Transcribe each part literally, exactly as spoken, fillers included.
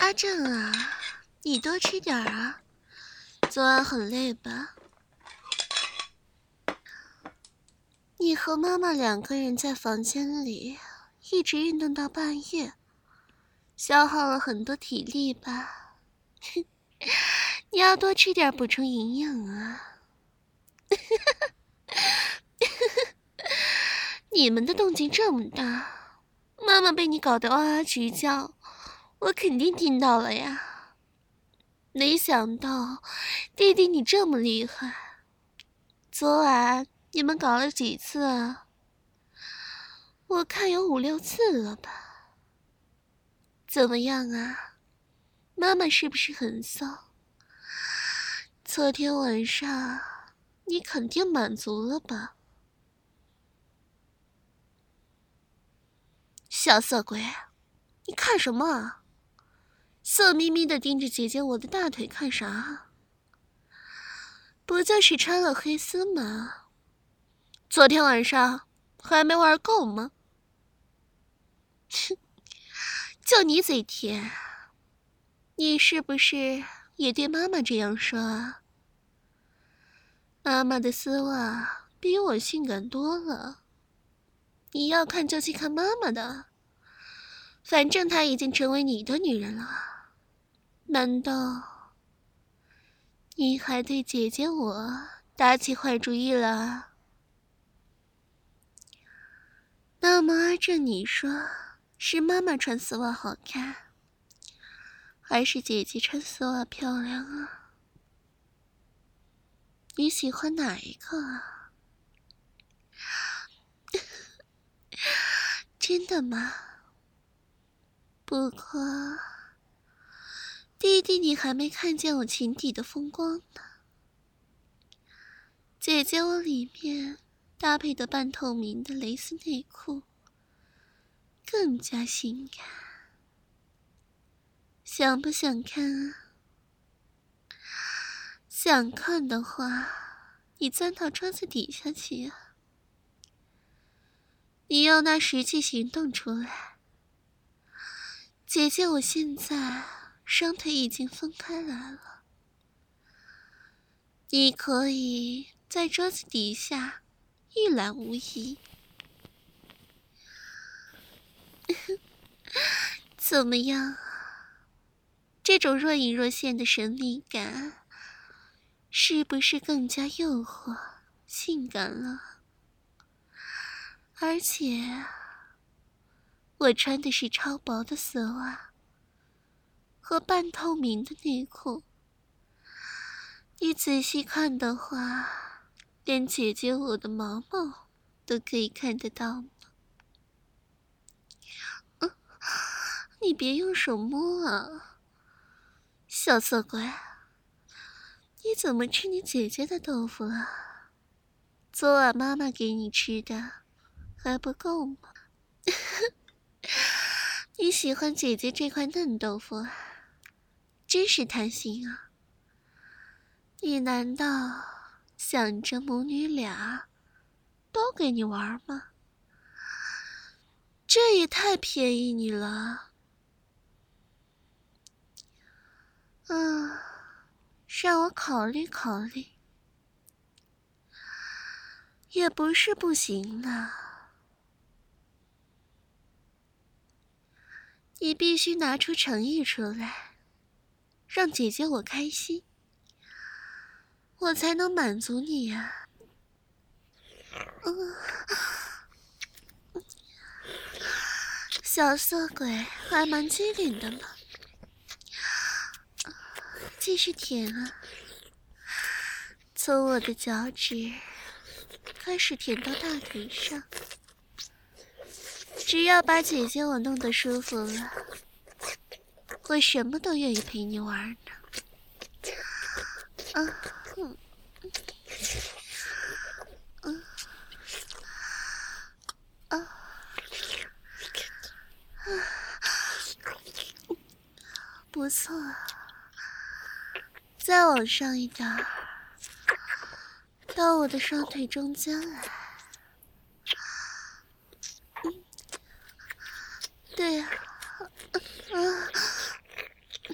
阿正啊，你多吃点啊，昨晚很累吧？你和妈妈两个人在房间里一直运动到半夜，消耗了很多体力吧？你要多吃点补充营养啊！你们的动静这么大，妈妈被你搞得哇哇直叫，我肯定听到了呀。没想到弟弟你这么厉害，昨晚你们搞了几次啊？我看有五六次了吧？怎么样啊？妈妈是不是很骚？昨天晚上你肯定满足了吧？小色鬼，你看什么啊？色眯眯的盯着姐姐我的大腿看啥？不就是穿了黑丝吗？昨天晚上还没玩够吗？就你嘴甜，你是不是也对妈妈这样说啊？妈妈的丝袜比我性感多了，你要看就去看妈妈的，反正她已经成为你的女人了，难道你还对姐姐我打起坏主意了？那么阿正，你说是妈妈穿丝袜好看，还是姐姐穿丝袜漂亮啊？你喜欢哪一个啊？真的吗？不过弟弟你还没看见我裙底的风光呢，姐姐我里面搭配的半透明的蕾丝内裤更加性感，想不想看啊？想看的话，你钻到桌子底下去啊！你要拿实际行动出来。姐姐我现在双腿已经分开来了，你可以在桌子底下一览无遗。怎么样？这种若隐若现的神秘感，是不是更加诱惑、性感了？而且，我穿的是超薄的丝袜和半透明的内裤，你仔细看的话，连姐姐我的毛毛都可以看得到吗？嗯，你别用手摸啊，小色鬼！你怎么吃你姐姐的豆腐了？昨晚妈妈给你吃的还不够吗？你喜欢姐姐这块嫩豆腐啊，真是贪心啊！你难道想着母女俩都给你玩吗？这也太便宜你了。嗯，让我考虑考虑，也不是不行呢。你必须拿出诚意出来，让姐姐我开心，我才能满足你呀。嗯，小色鬼还蛮机灵的嘛，继续舔啊，从我的脚趾开始舔到大腿上，只要把姐姐我弄得舒服了，我什么都愿意陪你玩呢。啊，嗯，嗯，啊，啊，不错，再往上一点儿，到我的双腿中间来。嗯，对呀，啊，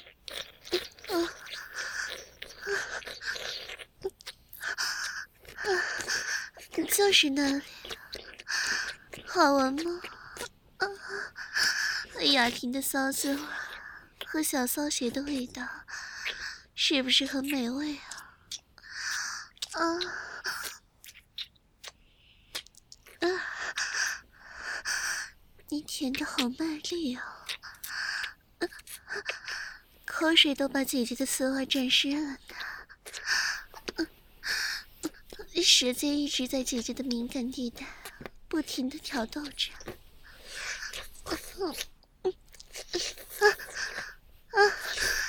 就是那里，好闻吗？啊，雅婷的骚滋味和小骚鞋的味道，是不是很美味啊？啊啊！你舔的好卖力哦，啊，口水都把姐姐的丝袜沾湿了呢。舌尖一直在姐姐的敏感地带不停地挑逗着。啊啊！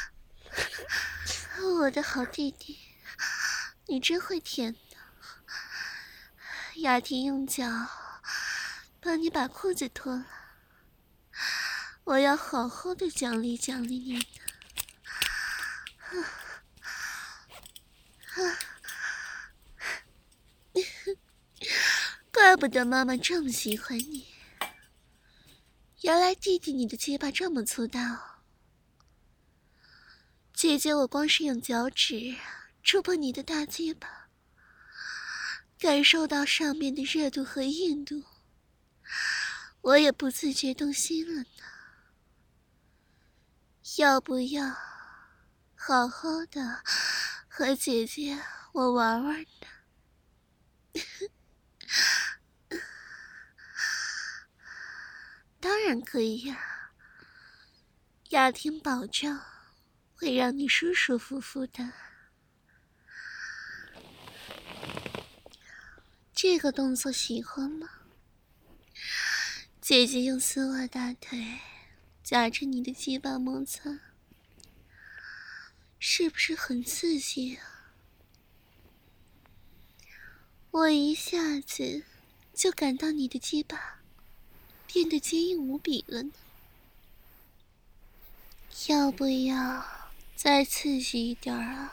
我的好弟弟，你真会舔的。雅婷用脚帮你把裤子脱了，我要好好的奖励奖励你的。怪不得妈妈这么喜欢你，原来弟弟你的鸡巴这么粗大哦。姐姐，我光是用脚趾触碰你的大鸡巴，感受到上面的热度和硬度，我也不自觉动心了呢。要不要好好的和姐姐我玩玩呢？当然可以呀，雅婷保证会让你舒舒服服的。这个动作喜欢吗？姐姐用丝袜大腿夹着你的鸡巴摩擦，是不是很刺激啊？我一下子就感到你的鸡巴变得坚硬无比了呢。要不要再刺激一点啊？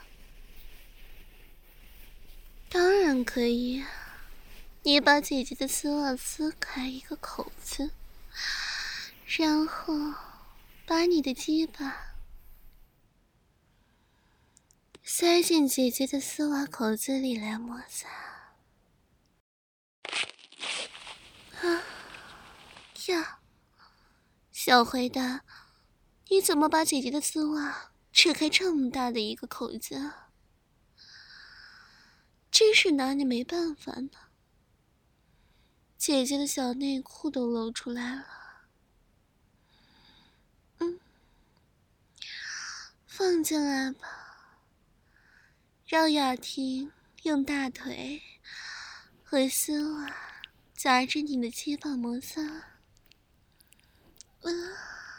当然可以啊，你把姐姐的丝袜撕开一个口子，然后把你的鸡巴塞进姐姐的丝袜口子里来摩擦。啊呀，小坏蛋，你怎么把姐姐的丝袜扯开这么大的一个口子啊？真是拿你没办法呢。姐姐的小内裤都露出来了。嗯，放进来吧，让雅婷用大腿和丝袜夹着你的鸡巴摩擦。嗯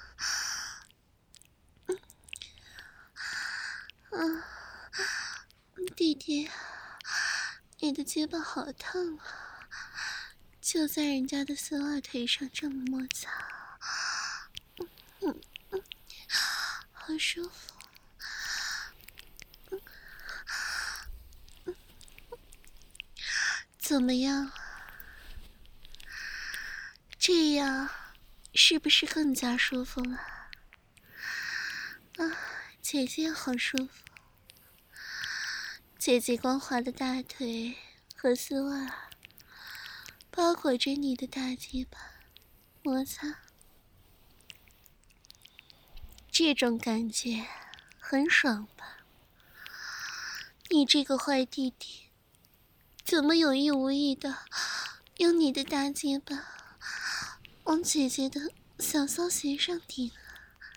嗯，弟弟，你的鸡巴好烫啊，就在人家的丝袜腿上这么摩擦，嗯嗯嗯，好舒服。嗯嗯，怎么样？这样是不是更加舒服了？啊，姐姐好舒服。姐姐光滑的大腿和丝袜包裹着你的大鸡巴，摩擦，这种感觉很爽吧？你这个坏弟弟，怎么有意无意的用你的大鸡巴往姐姐的小骚鞋上顶啊？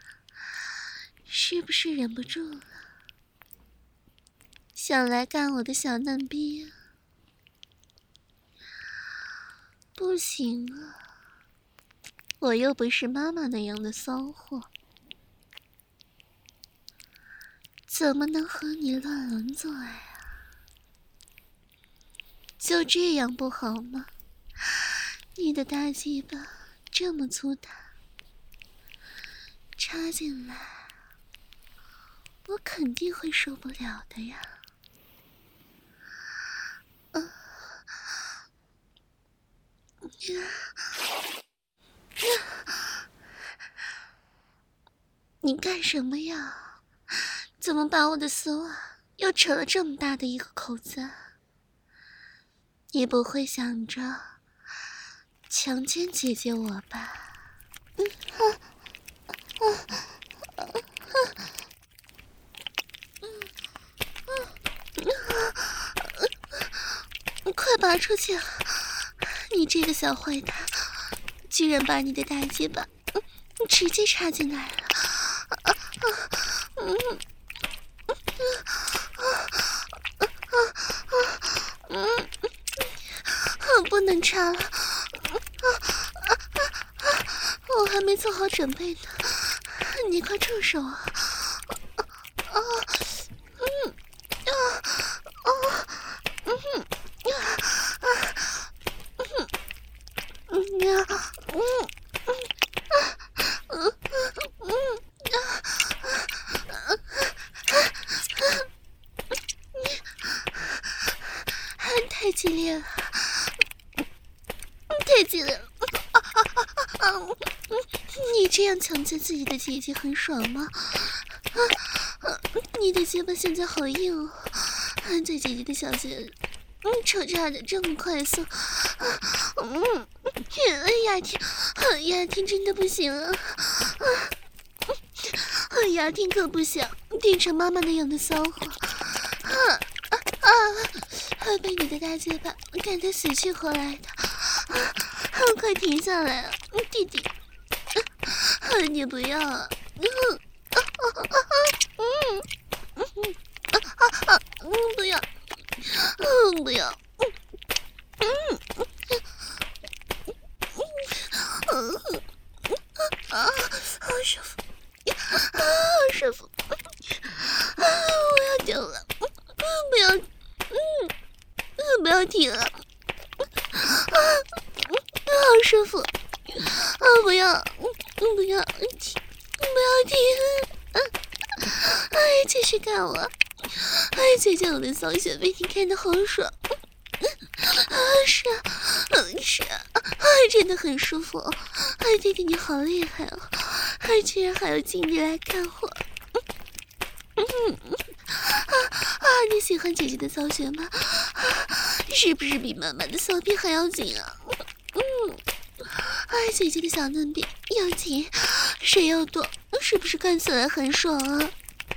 是不是忍不住了，想来干我的小嫩逼啊？不行啊，我又不是妈妈那样的骚货，怎么能和你乱伦做爱啊？就这样不好吗？你的大鸡巴这么粗大，插进来我肯定会受不了的呀。啊，你干什么呀？怎么把我的丝袜又扯了这么大的一个口子啊？ 你不会想着强奸姐姐我吧？嗯啊啊啊啊！快拔出去！你这个小坏蛋，居然把你的大鸡巴直接插进来了！嗯嗯，不能插了，我还没做好准备呢，你快住手啊！啊，嗯，啊，啊，嗯，啊，嗯，嗯呀，嗯，嗯，啊，嗯，嗯，啊，啊，太激烈了，太激烈了！啊啊啊啊！你这样强奸自己的姐姐很爽吗？啊啊！你的鸡巴现在好硬哦，在姐姐的小穴里，嗯，抽插的这么快速，啊，嗯，雅婷，雅婷真的不行了，啊，雅婷可不想变成妈妈那样的骚货，啊啊啊！被你的大鸡巴干得死去活来的，啊，快停下来啊，弟弟，啊，你不要啊，嗯。啊啊啊啊！嗯嗯啊啊啊！嗯，不要，嗯，不要，嗯嗯嗯嗯啊，好舒服，啊，好舒服，啊，我要丢了，嗯，不要，嗯嗯，不要停啊，啊，好舒服，啊，不要，嗯，不要停，不要停。哎，继续干我！哎，姐姐，我的骚穴被你看得好爽！啊，是啊，嗯，是啊，哎，真的很舒服！哎，弟弟你好厉害哦！哎，居然还有精力来干活！嗯嗯啊啊！你喜欢姐姐的骚穴吗？啊，是不是比妈妈的骚逼还要紧啊？嗯，哎，姐姐的小嫩逼要紧，谁要多？是不是干起来很爽啊？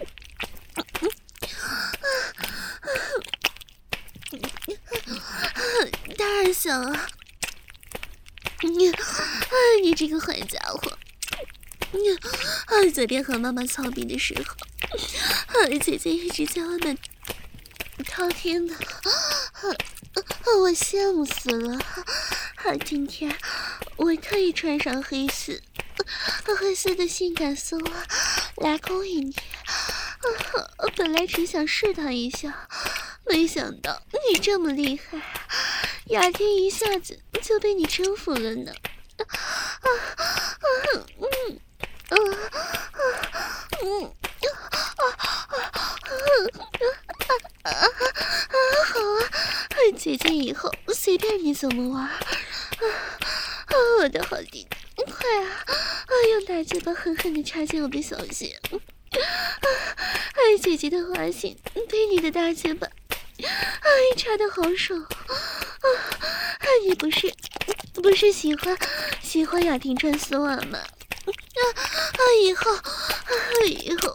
当然想啊！你，哎，你这个坏家伙！你，哎，昨天和妈妈操逼的时候，哎，姐姐一直在外面滔天的，我羡慕死了。啊，今天我特意穿上黑丝，黑丝的性感丝袜来勾引你。啊，本来只想试探一下，没想到你这么厉害，雅天一下子就被你征服了呢。啊啊啊嗯啊啊嗯啊啊啊啊！好啊，姐姐以后随便你怎么玩。啊啊！我的好弟弟，快啊！啊，用大嘴巴狠狠地插进我的小穴。啊！哎，姐姐的花心被你的大嘴巴，哎，插得好爽啊！哎，你不是不是喜欢喜欢雅婷穿丝袜吗？啊啊！以后啊以后，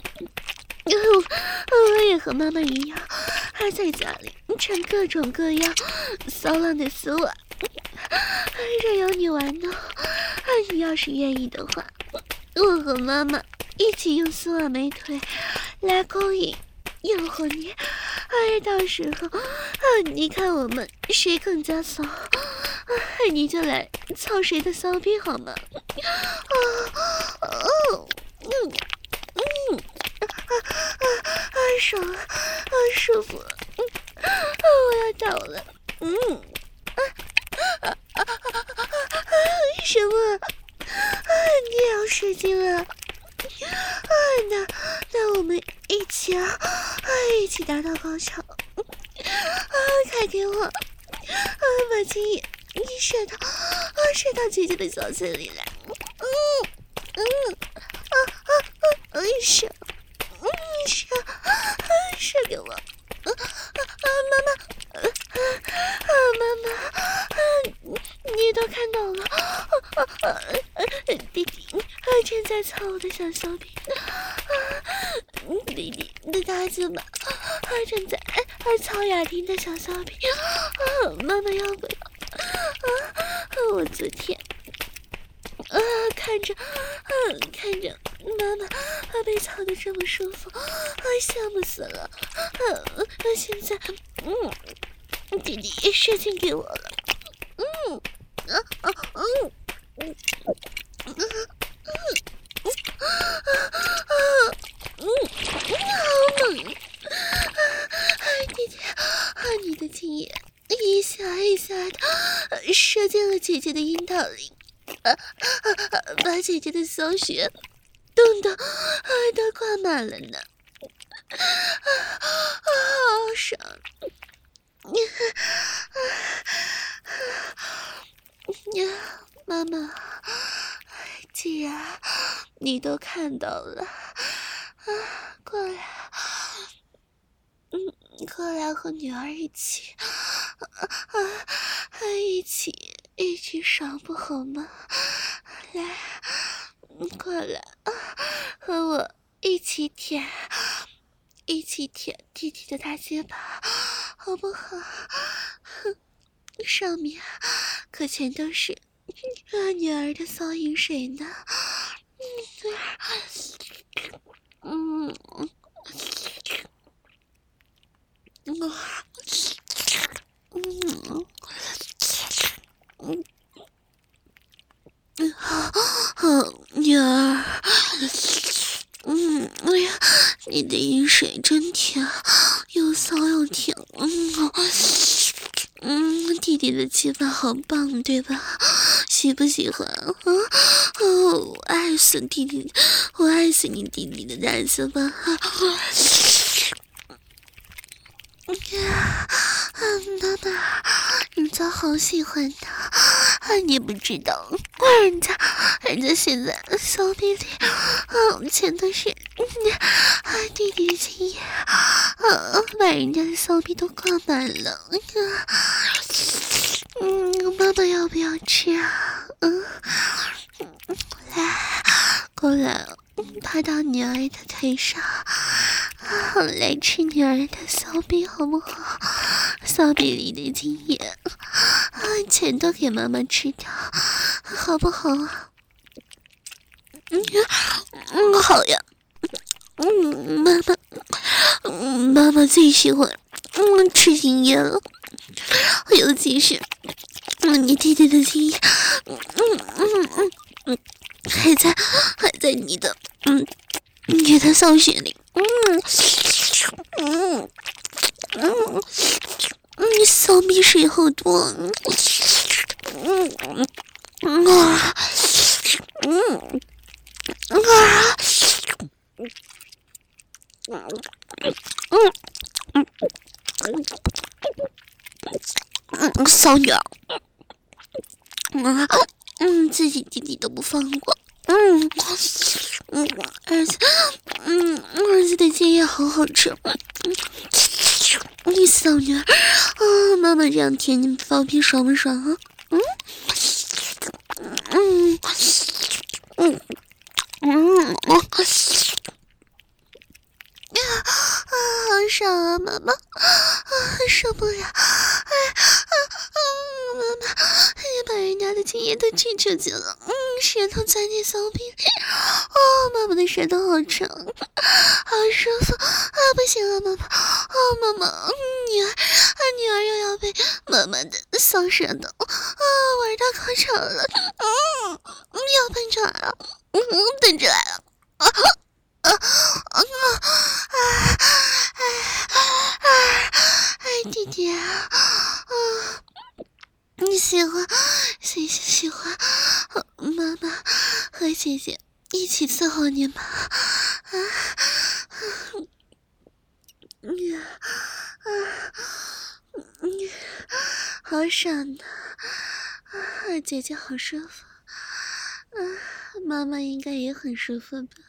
我也和妈妈一样，还在家里穿各种各样骚浪的丝袜，任由你玩呢。你要是愿意的话，我和妈妈一起用丝袜美腿来勾引诱惑你，哎，到时候啊，你看我们谁更加骚，哎，你就来操谁的骚逼好吗？啊哦嗯嗯啊啊啊爽啊啊舒服，嗯啊我要倒了，嗯啊啊啊啊啊什么？啊你也要射精了？啊那那我们一起啊啊一起达到高潮，啊快给我啊把精液你射到啊射到姐姐的小嘴里来，嗯嗯啊啊啊啊射嗯射啊射给我啊啊妈妈啊啊你都看到了，啊啊啊、弟弟正在操我的小小兵，啊、弟弟的大嘴巴正在操雅婷的小小兵，啊、妈妈要不要？啊，我昨天。啊，看着，啊，看着妈妈啊被操得这么舒服，啊，羡慕死了。啊，现在，嗯，弟弟射精给我了，嗯，啊啊嗯，嗯，嗯，嗯，啊，嗯，好猛！啊，弟弟，啊，你的精液一下一下的射进了姐姐的阴道里。啊啊啊！把姐姐的小穴冻得啊都挂满了呢，啊啊，好爽！呀，妈妈，既然你都看到了，啊，过来，嗯，过来和女儿一起，啊啊，一起。一起爽不好吗？来，过来啊，和我一起舔，一起舔弟弟的大鸡巴，好不好？上面可全都是我女儿的骚淫水呢。嗯，嗯，嗯，嗯。嗯，嗯，女儿，嗯，哎呀，你的饮水真甜，又骚又甜，嗯，嗯，弟弟的鸡巴好棒，对吧？喜不喜欢？啊，哦，我爱死弟弟，我爱死你弟弟的大鸡巴！嗯，妈妈，人家好喜欢他，啊，你不知道，人家，人家现在小臂里，嗯，全都是，嗯，啊，弟弟的精液，啊，把人家的小臂都挂满了，嗯，妈妈要不要吃啊？嗯，来，过来，趴到女儿的腿上。啊，来吃女儿的骚逼好不好？骚逼里的精液，啊，全都给妈妈吃掉，好不好啊？嗯嗯，好呀。嗯，妈妈，嗯，妈妈最喜欢嗯吃精液了，尤其是嗯你弟弟的精液，嗯嗯嗯嗯嗯，还在还在你的嗯你的骚穴里，嗯。嗯嗯嗯，骚逼水好多，嗯嗯嗯啊，嗯啊，嗯嗯嗯，骚女儿，嗯嗯，自己弟弟都不放过，嗯嗯，儿子，嗯儿子的精液好好吃，嗯。你骚女儿啊！妈妈这样舔你放屁爽不爽啊？嗯嗯嗯嗯嗯啊，好爽啊！妈妈啊，受不了！哎啊啊！妈妈，你把人家的精液都挤出去了，嗯，舌头钻进骚逼里，哦，妈妈的舌头好长，好舒服啊！不行了，妈妈，哦，妈妈，嗯，女儿，啊，女儿又要被妈妈的骚舌头啊玩到高潮了，嗯，要喷出来了，嗯，喷出来了，啊啊啊啊！哎哎，弟弟啊，啊，你喜欢喜喜欢妈妈和姐姐一起伺候你吗？啊，嗯啊，嗯，好爽的啊！姐姐好舒服，啊，妈妈应该也很舒服吧？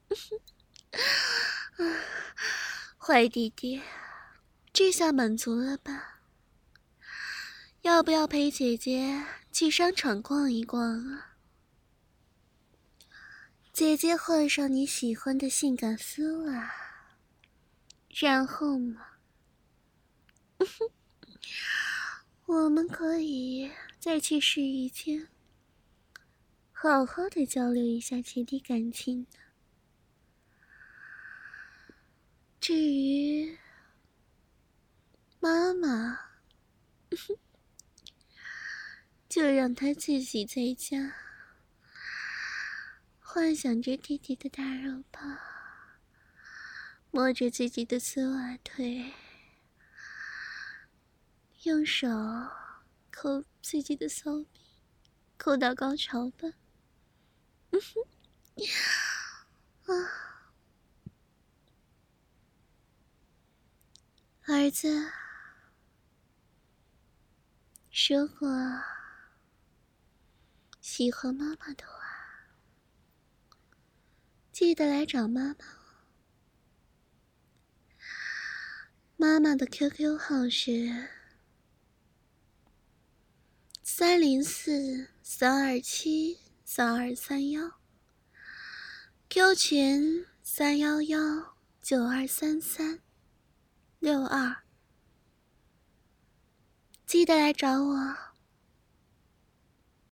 啊，坏弟弟，这下满足了吧？要不要陪姐姐去商场逛一逛啊。姐姐换上你喜欢的性感丝袜，然后嘛，我们可以再去试衣间，好好的交流一下姐弟感情的。至于妈妈，就让她自己在家幻想着弟弟的大肉包，摸着自己的丝袜腿，用手抠自己的骚逼，抠到高潮吧。嗯哼，啊，儿子，如果喜欢妈妈的话，记得来找妈妈哦。妈妈的 Q Q 号是三零四三二七三二三幺 ，Q 群三幺幺九二三三六二，记得来找我。